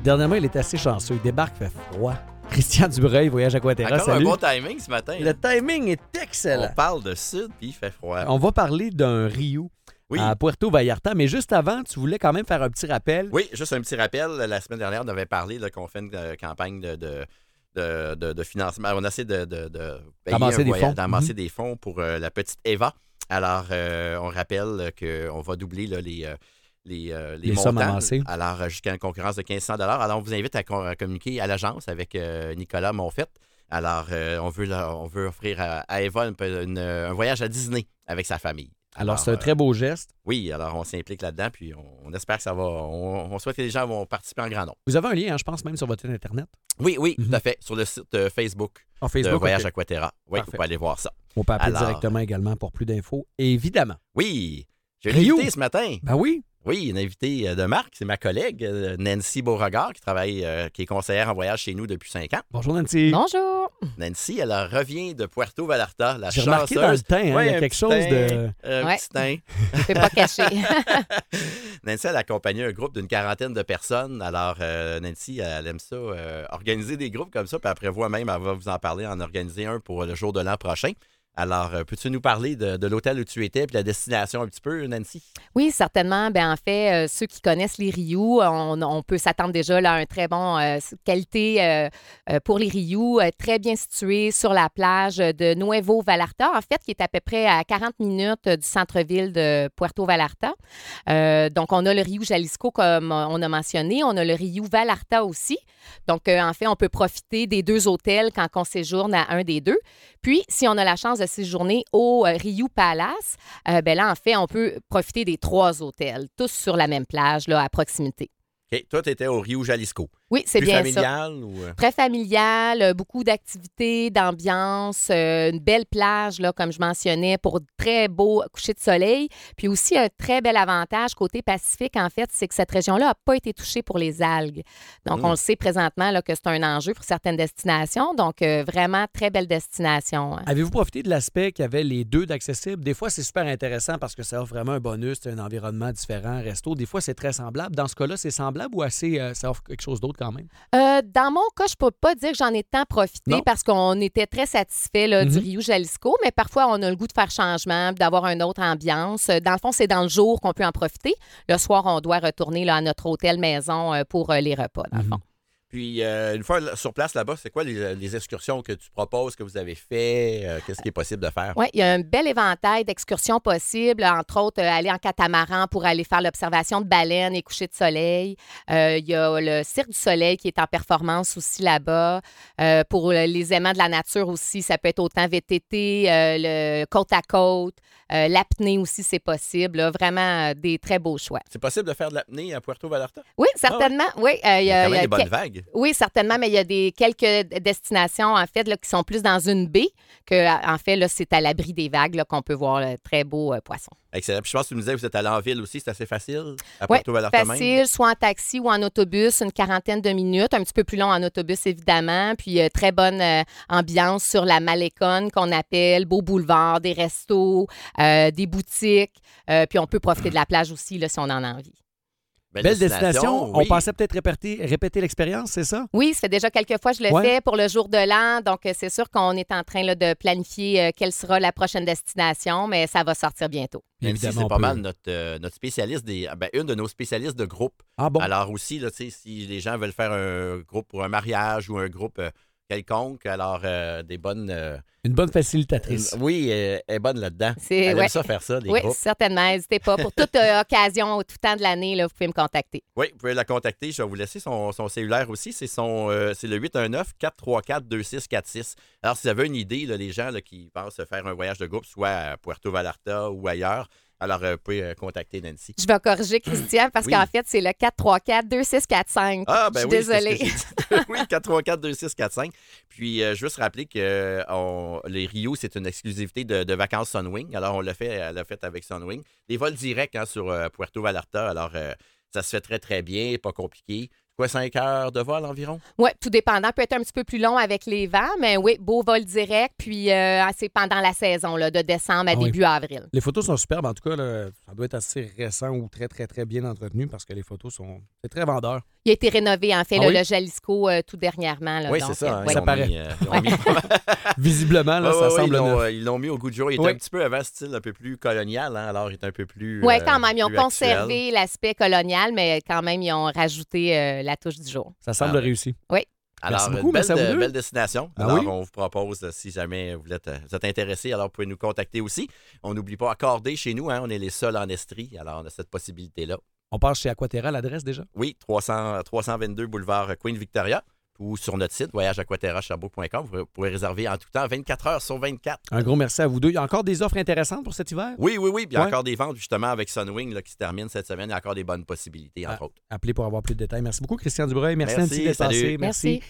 Dernièrement, il est assez chanceux. Il débarque, fait froid. Christian Dubreuil, Voyage Aquaterra, Encore salut. un bon timing ce matin. Le timing est excellent. On parle de sud, puis il fait froid. On va parler d'un Rio Oui. à Puerto Vallarta, mais juste avant, tu voulais quand même faire un petit rappel. Oui, juste un petit rappel. La semaine dernière, on avait parlé là, qu'on fait une campagne de financement. On essaie de payer D'amasser des fonds. d'amasser des fonds pour la petite Eva. Alors, on rappelle qu'on va doubler là, les sommes montants. amassées. Alors, jusqu'à une concurrence de 1500 $. Alors, on vous invite à communiquer à l'agence avec Nicolas Monfette. Alors, on veut offrir à Eva un voyage à Disney avec sa famille. Alors, c'est un très beau geste. Oui, alors on s'implique là-dedans, puis on espère que ça va. On souhaite que les gens vont participer en grand nombre. Vous avez un lien, je pense, même sur votre site Internet. Oui, tout à fait. Sur le site Facebook, Facebook, de Voyage ok. Aquaterra. Oui, Parfait. vous pouvez aller voir ça. On peut appeler Alors- directement également pour plus d'infos. Évidemment. Oui, j'ai une Rio. invitée ce matin. Ben oui. Oui, une invitée de marque. C'est ma collègue, Nancy Beauregard, qui est conseillère en voyage chez nous depuis 5 ans. Bonjour, Nancy. Bonjour. Nancy, elle revient de Puerto Vallarta, la J'ai chanceuse. remarqué dans le teint, hein, Ouais, il y a un quelque petit chose de... Un Ouais. petit teint. Je ne peux pas cacher. Nancy, elle a accompagné un groupe d'une 40aine de personnes. Alors, Nancy, elle aime ça, organiser des groupes comme ça. Puis après, elle va vous en parler, en organiser un pour le jour de l'an prochain. Alors, peux-tu nous parler de l'hôtel où tu étais puis la destination un petit peu, Nancy? Oui, certainement. En fait, ceux qui connaissent les Riou, on peut s'attendre déjà là, à un très bon qualité pour les Riou, très bien situé sur la plage de Nuevo Vallarta, en fait, qui est à peu près à 40 minutes du centre-ville de Puerto Vallarta. Donc, on a le Riou Jalisco, comme on a mentionné. On a le Riou Vallarta aussi. Donc, en fait, on peut profiter des deux hôtels quand on séjourne à un des deux. Puis, si on a la chance de séjourner au Riou Palace, là, en fait, on peut profiter des 3 hôtels, tous sur la même plage, là, à proximité. OK. Toi, tu étais au Rio Jalisco. Oui, c'est Plus bien ça. familial ou... Très familial, beaucoup d'activités, d'ambiance, une belle plage, là, comme je mentionnais, pour très beau coucher de soleil. Puis aussi, un très bel avantage côté Pacifique, en fait, c'est que cette région-là n'a pas été touchée pour les algues. Donc, on le sait présentement là, que c'est un enjeu pour certaines destinations. Donc, vraiment, très belle destination. Hein. Avez-vous profité de l'aspect qu'il y avait les deux d'accessibles? Des fois, c'est super intéressant parce que ça offre vraiment un bonus, c'est un environnement différent, un resto. Des fois, c'est très semblable. Dans ce cas-là, c'est semblable ou assez, ça offre quelque chose d'autre quand même? Dans mon cas, je peux pas dire que j'en ai tant profité Non. parce qu'on était très satisfait du Rio Jalisco, mais parfois, on a le goût de faire changement, d'avoir une autre ambiance. Dans le fond, c'est dans le jour qu'on peut en profiter. Le soir, on doit retourner là, à notre hôtel maison pour les repas, dans le fond. Puis, une fois sur place là-bas, c'est quoi les excursions que tu proposes, que vous avez fait? Qu'est-ce qui est possible de faire? Oui, il y a un bel éventail d'excursions possibles, entre autres, aller en catamaran pour aller faire l'observation de baleines et coucher de soleil. Il y a le Cirque du Soleil qui est en performance aussi là-bas. Pour les aimants de la nature aussi, ça peut être autant VTT, le côte à côte, l'apnée aussi, c'est possible. Là. Vraiment, des très beaux choix. C'est possible de faire de l'apnée à Puerto Vallarta? Oui, certainement. Oui, Il y a quand même des bonnes vagues. Oui, certainement, mais il y a quelques destinations, en fait, là, qui sont plus dans une baie, que, en fait, là, c'est à l'abri des vagues là, qu'on peut voir très beaux poissons. Excellent. Puis je pense que tu me disais que vous êtes allé en ville aussi, c'est assez facile à Oui, Puerto Vallarta même. facile, soit en taxi ou en autobus, une 40aine de minutes, un petit peu plus long en autobus, évidemment, puis très bonne ambiance sur la Malécone qu'on appelle, beau boulevard, des restos, des boutiques, puis on peut profiter de la plage aussi, là, si on en a envie. Belle destination. Oui. On pensait peut-être répéter l'expérience, c'est ça? Oui, ça fait déjà quelques fois que je le fais pour le jour de l'an. Donc, c'est sûr qu'on est en train là, de planifier quelle sera la prochaine destination, mais ça va sortir bientôt. Même si Évidemment, c'est on pas peut- mal notre spécialiste, une de nos spécialistes de groupe. Ah bon? Alors aussi, là, si les gens veulent faire un groupe pour un mariage ou un groupe quelconque, alors des bonnes... Une bonne facilitatrice. oui, elle est bonne là-dedans. Elle ouais. aime ça faire ça, des Oui, groupes. certainement. N'hésitez pas. Pour toute occasion, tout temps de l'année, là, vous pouvez me contacter. Oui, vous pouvez la contacter. Je vais vous laisser son cellulaire aussi. C'est le 819-434-2646. Alors, si vous avez une idée, là, les gens là, qui pensent faire un voyage de groupe, soit à Puerto Vallarta ou ailleurs, alors vous pouvez contacter Nancy. Je vais corriger Christian parce Oui. qu'en fait, c'est le 434-2645. Ah, je ben suis oui, c'est ce que désolée. j'ai dit. Oui, 434-2645. Puis, juste rappeler que les Rio, c'est une exclusivité de vacances Sunwing. Alors, elle l'a fait avec Sunwing. Des vols directs sur Puerto Vallarta. Alors, ça se fait très, très bien, pas compliqué. Quoi, 5 heures de vol environ? Oui, tout dépendant. Peut être un petit peu plus long avec les vents, mais oui, beau vol direct. Puis c'est pendant la saison, là, de décembre à début avril. Les photos sont superbes. En tout cas, là, ça doit être assez récent ou très, très, très bien entretenu parce que les photos sont... C'est très vendeur. Il a été rénové, en fait, Ah là, oui? le Jalisco, tout dernièrement. Là, Oui, donc, c'est ça. ouais. Ça paraît. Ils ont mis... Visiblement, là, ça semble neuf. ils l'ont mis au goût du jour. Il était Oui. un petit peu avant style un peu plus colonial, hein, alors il est un peu plus. Oui, quand même. Ils ont plus conservé l'aspect colonial, mais quand même, ils ont rajouté la touche du jour. Ça semble Ah. réussi. Oui. Alors, Merci beaucoup, merci à vous deux. belle destination. Ah Alors, oui? on vous propose, si jamais vous êtes intéressé, alors vous pouvez nous contacter aussi. On n'oublie pas Accordé chez nous, hein, on est les seuls en Estrie, alors on a cette possibilité-là. On part chez Aquaterra, l'adresse déjà? Oui, 322 boulevard Queen Victoria ou sur notre site voyageaquaterra.sherbrooke.com. Vous pourrez réserver en tout temps 24 heures sur 24. Un gros merci à vous deux. Il y a encore des offres intéressantes pour cet hiver? Oui. Puis il y a Ouais. encore des ventes justement avec Sunwing là, qui se terminent cette semaine. Il y a encore des bonnes possibilités, entre autres. Appelez pour avoir plus de détails. Merci beaucoup, Christian Dubreuil. Merci, Merci, Nancy, d'être salut. passé. Merci.